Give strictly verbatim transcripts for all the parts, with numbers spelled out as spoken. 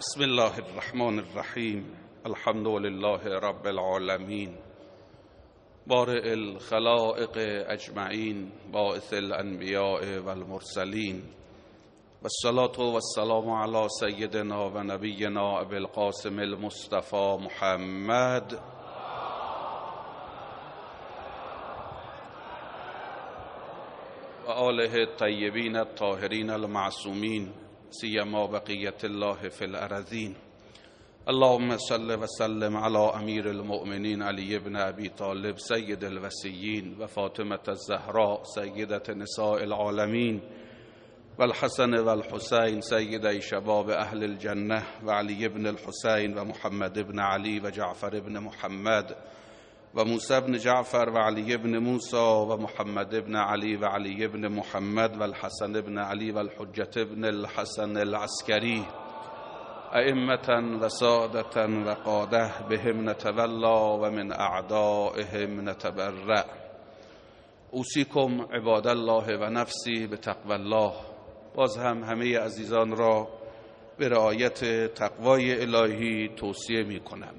بسم الله الرحمن الرحیم. الحمد لله رب العالمین، بارئ الخلائق اجمعین، باعث الانبیاء والمرسلین، والصلاة والسلام علی سیدنا و نبینا ابی القاسم المصطفى محمد و آله الطیبین الطاهرین المعصومین، سیما بقیت الله فی الارضین. اللهم صل و سلم علی امیر المؤمنین علی ابن ابی طالب سید الوصیین و فاطمة الزهراء سیدة نساء العالمین و الحسن و الحسین سیدی شباب اهل الجنه و علی ابن الحسین و محمد ابن علی و جعفر ابن محمد و موسی ابن جعفر و علی ابن موسی و محمد ابن علی و علی ابن محمد و الحسن ابن علی و الحجة ابن الحسن العسکری، ائمة و سادة و قاده بهم نتولا و من اعدائهم نتبرأ. اوصیکم عباد الله و نفسی بتقوی الله. باز هم همه عزیزان را به رعایت تقوای الهی توصیه می کنم.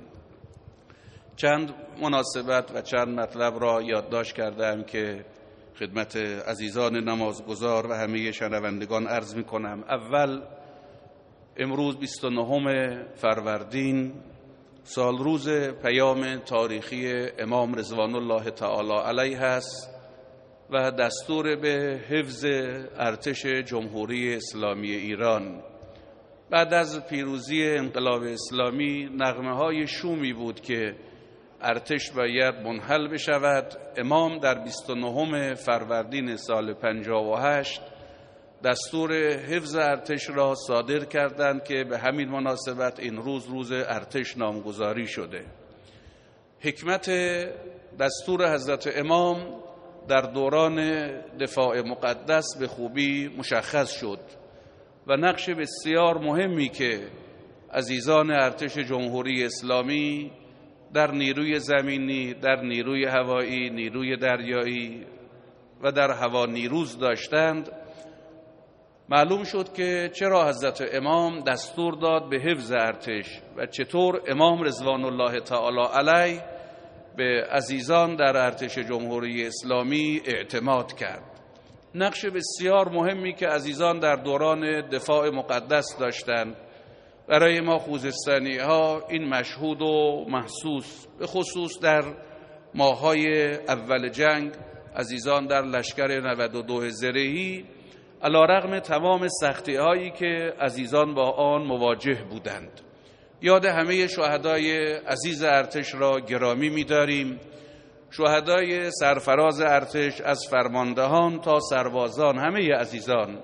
چند مناسبت و چند مطلب را یادداشت کردم که خدمت عزیزان نمازگزار و همه شنوندگان عرض می کنم. اول، امروز بیست و نهم فروردین، سال روز پیام تاریخی امام رضوان الله تعالی علیه است و دستور به حفظ ارتش جمهوری اسلامی ایران. بعد از پیروزی انقلاب اسلامی نغمه های شومی بود که ارتش باید منحل بشود. امام در بیست و نهم فروردین سال پنجاه و هشت دستور حفظ ارتش را صادر کردند که به همین مناسبت این روز روز ارتش نامگذاری شده. حکمت دستور حضرت امام در دوران دفاع مقدس به خوبی مشخص شد و نقش بسیار مهمی که عزیزان ارتش جمهوری اسلامی در نیروی زمینی، در نیروی هوایی، نیروی دریایی و در هوا نیروز داشتند معلوم شد که چرا حضرت امام دستور داد به حفظ ارتش و چطور امام رضوان الله تعالی علیه به عزیزان در ارتش جمهوری اسلامی اعتماد کرد. نقش بسیار مهمی که عزیزان در دوران دفاع مقدس داشتند برای ما خوزستانی ها این مشهود و محسوس، به خصوص در ماهای اول جنگ عزیزان در لشکر نود و دو زرهی علی رغم تمام سختی هایی که عزیزان با آن مواجه بودند. یاد همه شهدای عزیز ارتش را گرامی می‌داریم. شهدای سرفراز ارتش از فرماندهان تا سربازان، همه عزیزان،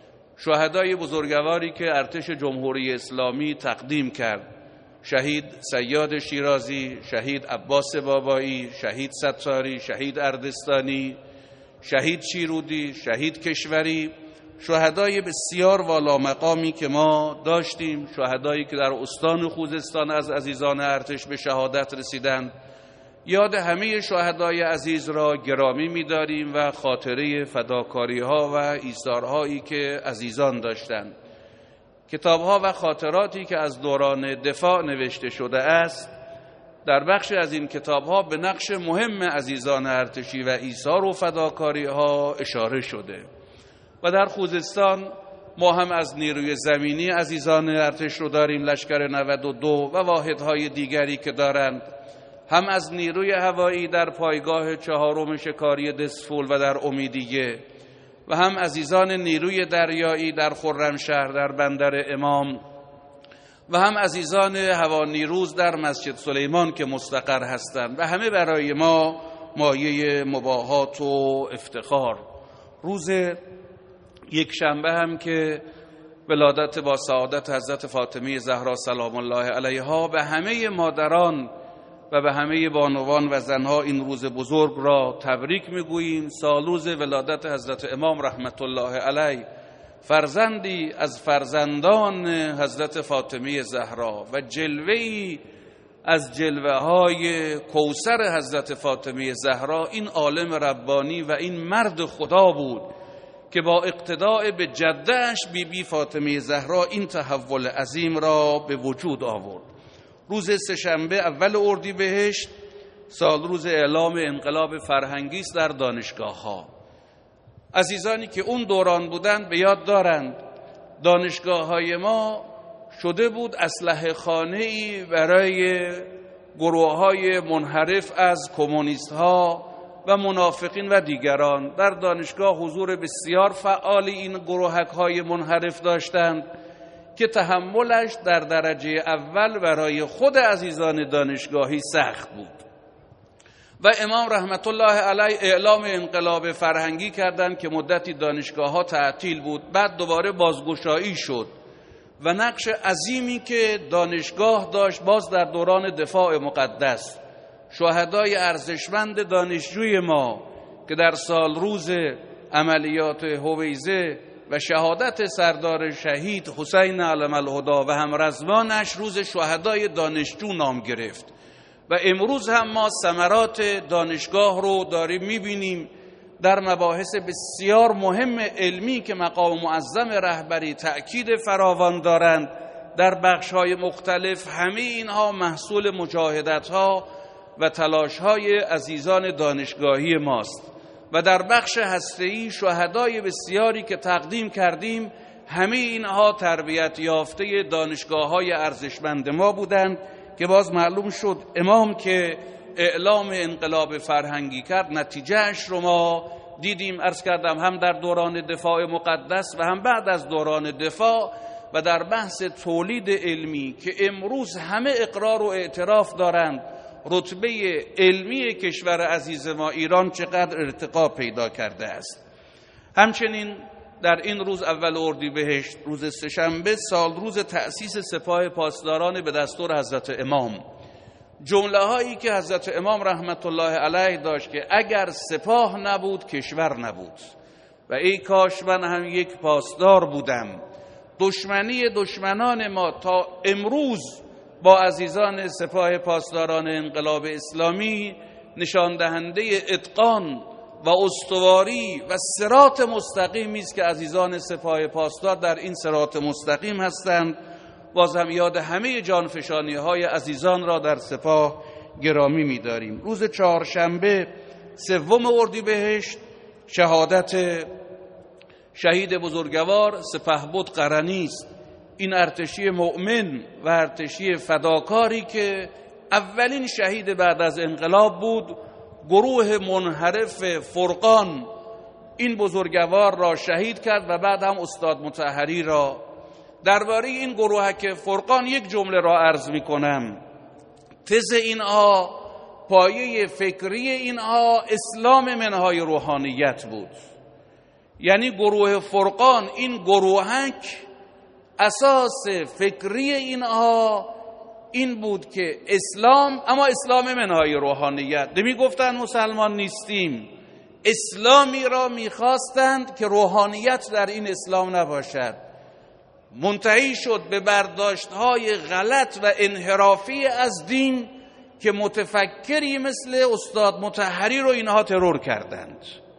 شهدای بزرگواری که ارتش جمهوری اسلامی تقدیم کرد: شهید صیاد شیرازی، شهید عباس بابایی، شهید ستاری، شهید اردستانی، شهید شیرودی، شهید کشوری، شهدای بسیار والا مقامی که ما داشتیم، شهدایی که در استان خوزستان از عزیزان ارتش به شهادت رسیدند. یاد همه شهدای عزیز را گرامی می‌داریم و خاطره فداکاری‌ها و ایثارهایی که عزیزان داشتند. کتاب‌ها و خاطراتی که از دوران دفاع نوشته شده است، در بخش از این کتاب‌ها به نقش مهم عزیزان ارتشی و ایثار و فداکاری‌ها اشاره شده. و در خوزستان ما هم از نیروی زمینی عزیزان ارتش رو داریم، لشکر نود و دو و واحدهای دیگری که دارند، هم از نیروی هوایی در پایگاه چهارم شکاری دسفول و در امیدیه، و هم عزیزان نیروی دریایی در خرمشهر در بندر امام، و هم عزیزان هوانیروز در مسجد سلیمان که مستقر هستند و همه برای ما مایه مباهات و افتخار. روز یک شنبه هم که ولادت با سعادت حضرت فاطمه زهرا سلام الله علیها، به همه مادران و به همه بانوان و زنها این روز بزرگ را تبریک میگوییم. سال روز ولادت حضرت امام رحمت الله علیه، فرزندی از فرزندان حضرت فاطمه زهرا و جلوه‌ای از جلوه های کوثر حضرت فاطمه زهرا، این عالم ربانی و این مرد خدا بود که با اقتداء به جده‌اش بی بی فاطمه زهرا این تحول عظیم را به وجود آورد. روز سه‌شنبه اول اردیبهشت سال روز اعلام انقلاب فرهنگی است در دانشگاه‌ها. عزیزانی که اون دوران بودند به یاد دارند دانشگاه‌های ما شده بود اسلحه خانه‌ای برای گروه‌های منحرف از کمونیست‌ها و منافقین و دیگران. در دانشگاه حضور بسیار فعال این گروهک‌های منحرف داشتند که تحملش در درجه اول برای خود عزیزان دانشگاهی سخت بود و امام رحمت الله علیه اعلام انقلاب فرهنگی کردند که مدتی دانشگاه‌ها تعطیل بود. بعد دوباره بازگشایی شد و نقش عظیمی که دانشگاه داشت باز در دوران دفاع مقدس، شهدای ارزشمند دانشجوی ما که در سال روز عملیات هویزه و شهادت سردار شهید حسین علم الهدی و همرزمانش روز شهدای دانشجو نام گرفت و امروز هم ما ثمرات دانشگاه رو داریم میبینیم در مباحث بسیار مهم علمی که مقام معظم رهبری تأکید فراوان دارند در بخش‌های مختلف. همه اینها محصول مجاهدت‌ها و تلاش‌های عزیزان دانشگاهی ماست و در بخش هسته‌ای شهدای بسیاری که تقدیم کردیم همه اینها تربیت یافته دانشگاه‌های ارزشمند ما بودند که باز معلوم شد امام که اعلام انقلاب فرهنگی کرد نتیجهش رو ما دیدیم. عرض کردم هم در دوران دفاع مقدس و هم بعد از دوران دفاع و در بحث تولید علمی که امروز همه اقرار و اعتراف دارند رتبه علمی کشور عزیز ما ایران چقدر ارتقا پیدا کرده است. همچنین در این روز اول اردیبهشت روز سه‌شنبه سال روز تأسیس سپاه پاسداران به دستور حضرت امام، جمله هایی که حضرت امام رحمت الله علیه داشت که اگر سپاه نبود کشور نبود و ای کاش من هم یک پاسدار بودم. دشمنی دشمنان ما تا امروز با عزیزان سپاه پاسداران انقلاب اسلامی نشان دهنده اتقان و استواری و صراط مستقیمی است که عزیزان سپاه پاسدار در این صراط مستقیم هستند. باز هم یاد همه جانفشانی های عزیزان را در سپاه گرامی می‌داریم. روز چهارشنبه سوم اردیبهشت شهادت شهید بزرگوار سپهبد قرنی است. این ارتشی مؤمن و ارتشی فداکاری که اولین شهید بعد از انقلاب بود، گروه منحرف فرقان این بزرگوار را شهید کرد و بعد هم استاد مطهری را. درباره این گروه که فرقان یک جمله را عرض می کنم. تز اینها، پایه فکری اینها اسلام منهای روحانیت بود. یعنی گروه فرقان، این گروهک اساس فکری اینها این بود که اسلام، اما اسلام منهای روحانیت. نمی گفتن مسلمان نیستیم، اسلامی را میخواستند که روحانیت در این اسلام نباشد. منتهی شد به برداشت‌های غلط و انحرافی از دین که متفکری مثل استاد مطهری رو اینها ترور کردند.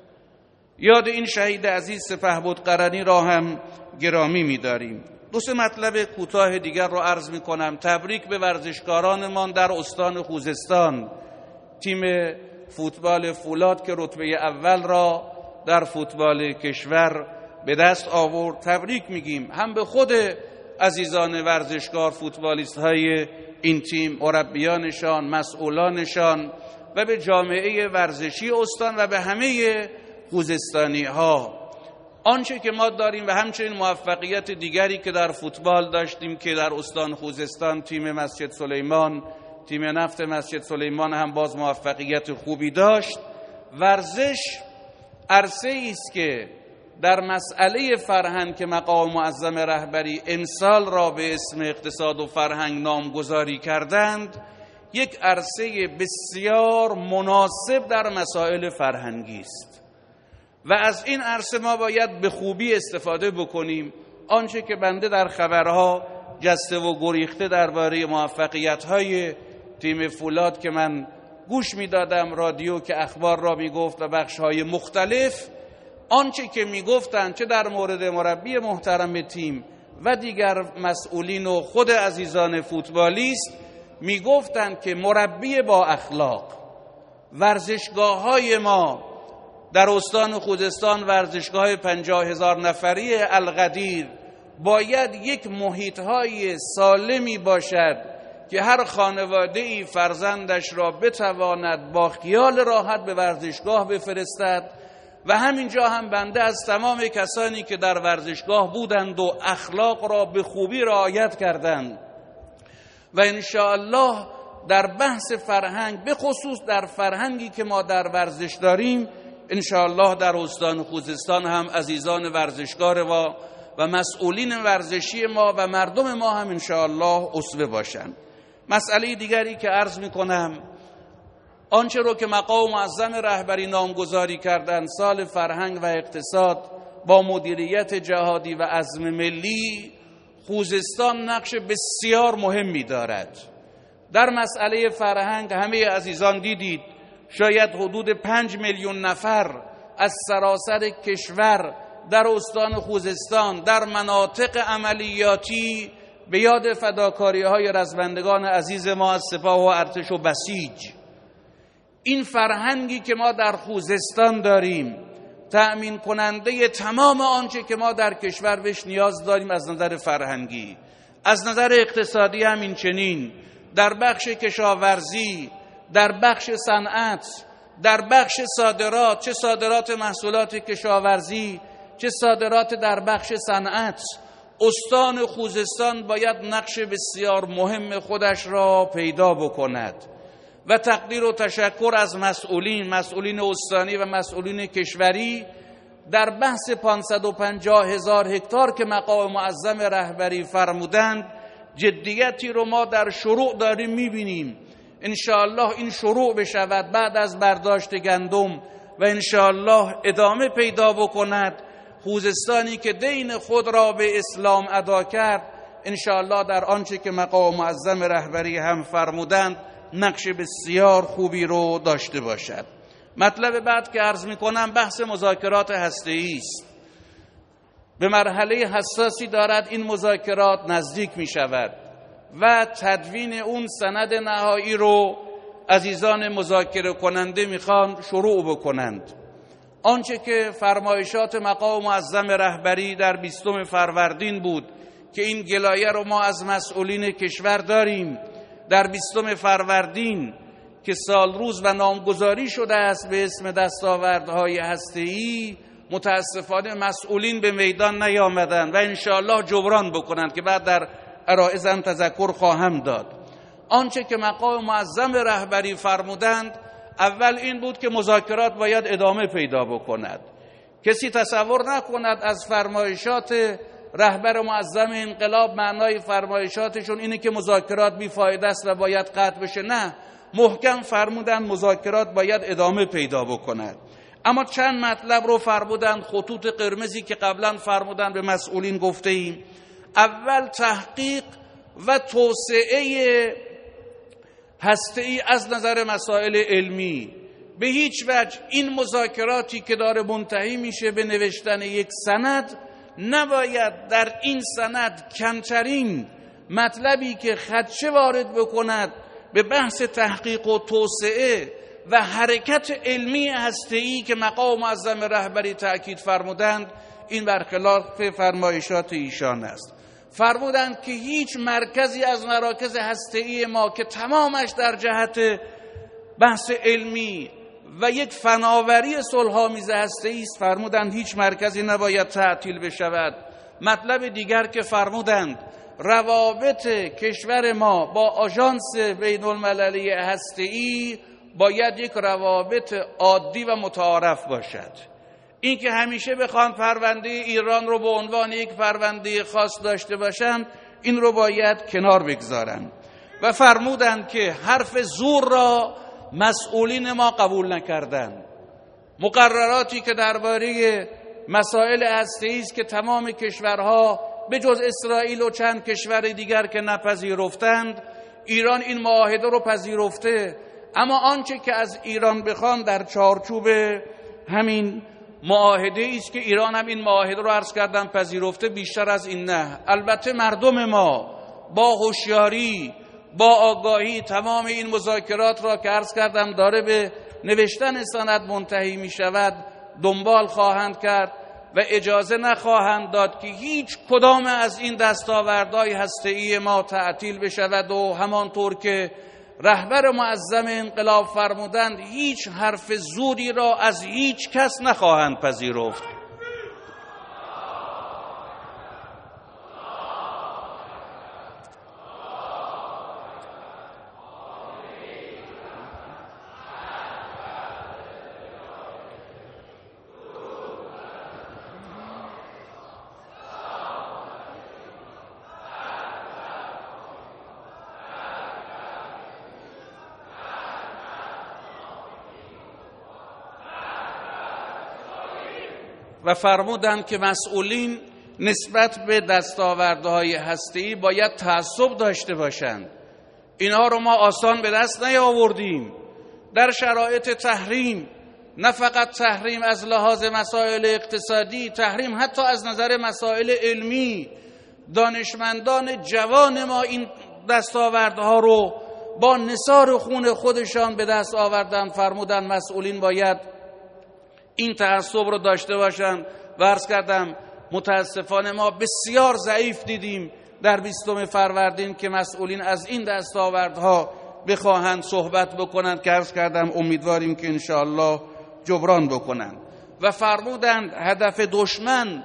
یاد این شهید عزیز سپهبد قرنی را هم گرامی می‌داریم. دو سه مطلب کوتاه دیگر رو عرض می‌کنم. تبریک به ورزشکارانمان در استان خوزستان، تیم فوتبال فولاد که رتبه اول را در فوتبال کشور به دست آورد. تبریک میگیم هم به خود عزیزان ورزشکار، فوتبالیست های این تیم، مربیانشان، مسئولانشان و به جامعه ورزشی استان و به همه خوزستانی ها. آنچه که ما داریم و همچنین موفقیت دیگری که در فوتبال داشتیم که در استان خوزستان تیم مسجد سلیمان، تیم نفت مسجد سلیمان هم باز موفقیت خوبی داشت. ورزش عرصه‌ای است که در مسئله فرهنگ که مقام معظم رهبری امسال را به اسم اقتصاد و فرهنگ نامگذاری کردند، یک عرصه بسیار مناسب در مسائل فرهنگی است و از این عرصه ما باید به خوبی استفاده بکنیم. آنچه که بنده در خبرها جسته و گریخته درباره موفقیت‌های تیم فولاد که من گوش می‌دادم، رادیو که اخبار را می‌گفت و بخش‌های مختلف، آنچه که میگفتند چه در مورد مربی محترم تیم و دیگر مسئولین و خود عزیزان فوتبالیست، میگفتند که مربی با اخلاق، ورزشگاه‌های ما در استان خوزستان، ورزشگاه پنجاه هزار نفری القدیر، باید یک محیط‌های سالمی باشد که هر خانواده‌ای فرزندش را بتواند با خیال راحت به ورزشگاه بفرستد. و همینجا هم بنده از تمام کسانی که در ورزشگاه بودند و اخلاق را به خوبی رعایت کردند و انشاءالله در بحث فرهنگ، به خصوص در فرهنگی که ما در ورزش داریم، انشاءالله در استان خوزستان هم عزیزان ورزشکار و و مسئولین ورزشی ما و مردم ما هم انشاءالله اسوه باشند. مسئله دیگری که عرض میکنم، آنچه رو که مقام معظم رهبری نامگذاری کردند، سال فرهنگ و اقتصاد با مدیریت جهادی و عزم ملی، خوزستان نقش بسیار مهمی دارد. در مسئله فرهنگ همه عزیزان دیدید شاید حدود پنج میلیون نفر از سراسر کشور در استان خوزستان در مناطق عملیاتی به یاد فداکاری های رزمندگان عزیز ما از سپاه و ارتش و بسیج. این فرهنگی که ما در خوزستان داریم تأمین کننده تمام آنچه که ما در کشور بهش نیاز داریم از نظر فرهنگی، از نظر اقتصادی هم این چنین، در بخش کشاورزی، در بخش صنعت، در بخش صادرات، چه صادرات محصولات کشاورزی چه صادرات در بخش صنعت، استان خوزستان باید نقش بسیار مهم خودش را پیدا بکند و تقدیر و تشکر از مسئولین مسئولین استانی و مسئولین کشوری در بحث پانصد و پنجاه هزار هکتار که مقام معظم رهبری فرمودند، جدیتی رو ما در شروع داریم میبینیم. انشاءالله این شروع بشود بعد از برداشت گندم و انشاءالله ادامه پیدا بکند. خوزستانی که دین خود را به اسلام ادا کرد، انشاءالله در آنچه که مقام معظم رهبری هم فرمودند نقش بسیار خوبی رو داشته باشد. مطلب بعد که عرض میکنم بحث مذاکرات هسته‌ای است. به مرحله حساسی دارد این مذاکرات نزدیک می شود و تدوین اون سند نهایی رو عزیزان مذاکره کننده میخوان شروع بکنند. آنچه که فرمایشات مقام معظم رهبری در بیستم فروردین بود که این گلایه رو ما از مسئولین کشور داریم، در بیستم فروردین که سال روز و نامگذاری شده است به اسم دستاوردهای هسته‌ای، متاسفانه مسئولین به میدان نیامدند و انشاءالله جبران بکنند که بعد در عرائضم تذکر خواهم داد. آنچه که مقام معظم رهبری فرمودند اول این بود که مذاکرات باید ادامه پیدا بکند. کسی تصور نکند از فرمایشات رهبر معظم انقلاب معنای فرمایشاتشون اینه که مذاکرات بیفایده است و باید قطع بشه. نه، محکم فرمودند مذاکرات باید ادامه پیدا بکند. اما چند مطلب رو فرمودند، خطوط قرمزی که قبلا فرمودند به مسئولین گفته ایم. اول تحقیق و توسعه هسته‌ای از نظر مسائل علمی. به هیچ وجه این مذاکراتی که داره منتهی میشه به نوشتن یک سند، نباید در این سند کمترین مطلبی که خدشه وارد بکند به بحث تحقیق و توسعه و حرکت علمی هسته‌ای که مقام معظم رهبری تأکید فرمودند، این برخلاف فرمایشات ایشان است. فرمودند که هیچ مرکزی از مراکز هسته‌ای ما که تمامش در جهت بحث علمی و یک فناوری صلح‌آمیز هسته‌ای است، فرمودند هیچ مرکزی نباید تعطیل بشود. مطلب دیگر که فرمودند روابط کشور ما با آژانس بین‌المللی هسته‌ای باید یک روابط عادی و متعارف باشد. این که همیشه بخوان پرونده ایران رو به عنوان یک پرونده خاص داشته باشند، این رو باید کنار بگذارند. و فرمودند که حرف زور را مسئولین ما قبول نکردند. مقرراتی که درباره مسائل هسته‌ای است که تمام کشورها به جز اسرائیل و چند کشور دیگر که نپذیرفتند، ایران این معاهده رو پذیرفته. اما آنچه که از ایران بخوان در چارچوب همین معاهده است که ایران هم این معاهده رو عرض کردم پذیرفته، بیشتر از این نه. البته مردم ما با هوشیاری، با آگاهی تمام این مذاکرات را که عرض کردم داره به نوشتن سند منتهی می شود دنبال خواهند کرد و اجازه نخواهند داد که هیچ کدام از این دستاوردهای هسته‌ای ما تعطیل بشود و همانطور که رهبر معظم انقلاب فرمودند هیچ حرف زوری را از هیچ کس نخواهند پذیرفت. و فرمودند که مسئولین نسبت به دستاوردهای هسته‌ای باید تعصب داشته باشند. اینها رو ما آسان به دست نیاوردیم. در شرایط تحریم، نه فقط تحریم از لحاظ مسائل اقتصادی، تحریم حتی از نظر مسائل علمی، دانشمندان جوان ما این دستاوردها رو با نثار خون خودشان به دست آوردن. فرمودن مسئولین باید این تعصب رو داشته باشند. و عرض کردم متاسفانه ما بسیار ضعیف دیدیم در بیستم فروردین که مسئولین از این دستاوردها بخواهند صحبت بکنند که عرض کردم امیدواریم که انشاءالله جبران بکنند. و فرمودند هدف دشمن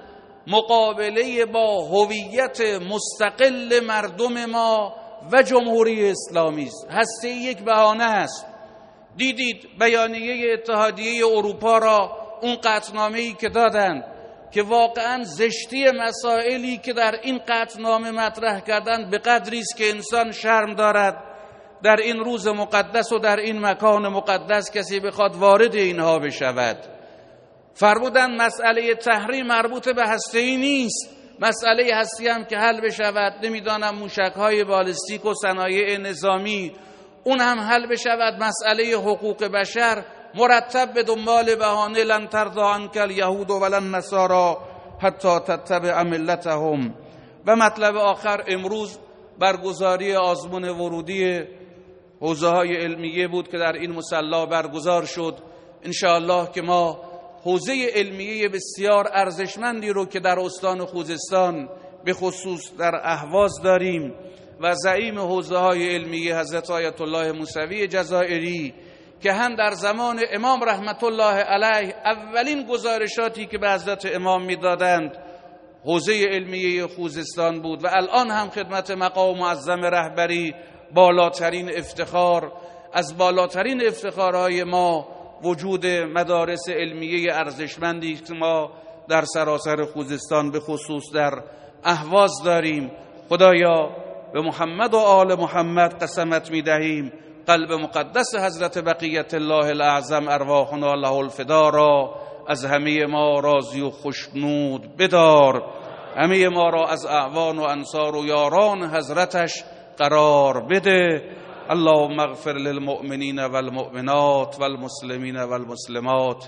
مقابله با هویت مستقل مردم ما و جمهوری اسلامی است. هسته یک بهانه است. دیدید بیانیه اتحادیه اروپا را، اون قطعنامه‌ای که دادند که واقعا زشتی مسائلی که در این قطعنامه مطرح کردن به قدری است که انسان شرم دارد در این روز مقدس و در این مکان مقدس کسی بخواد وارد اینها بشود. فرمودن مسئله تحریم مربوط به هسته‌ای نیست، مسئله هستی هم که حل بشود، نمیدانم موشک‌های بالستیک و صنایع نظامی اون هم حل بشود. مسئله حقوق بشر مرتب به دنبال بهانه لن ترضی عنک الیهود ولا النصارى حتی تتبع ملتهم. و مطلب آخر امروز برگزاری آزمون ورودی حوزه‌های علمیه بود که در این مصلی برگزار شد. انشاءالله که ما حوزه علمیه بسیار ارزشمندی رو که در استان خوزستان به خصوص در اهواز داریم و زعیم حوزه‌های علمیه حضرت آیت الله موسوی جزائری که هم در زمان امام رحمت الله علیه اولین گزارشاتی که به حضرت امام میدادند حوزه علمیه خوزستان بود و الان هم خدمت مقام معظم رهبری بالاترین افتخار از بالاترین افتخارهای ما وجود مدارس علمیه ارزشمندی که ما در سراسر خوزستان به خصوص در اهواز داریم. خدایا به محمد و آل محمد قسمت میدهیم قلب مقدس حضرت بقیت الله الاعظم ارواحنا له الفدا را از همه ما راضی و خوشنود بدار، همه ما را از اعوان و انصار و یاران حضرتش قرار بده. اللهم اغفر للمؤمنین والمؤمنات والمسلمین والمسلمات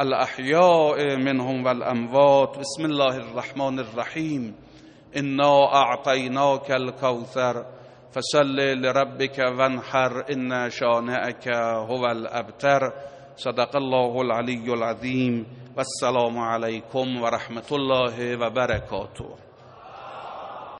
الاحیاء منهم والاموات. بسم الله الرحمن الرحیم. انا اعطیناک الکوثر فصل لربك وانحر ان شانئك هو الابتر. صدق الله العلی العظیم و السلام علیکم و رحمت الله و برکاته.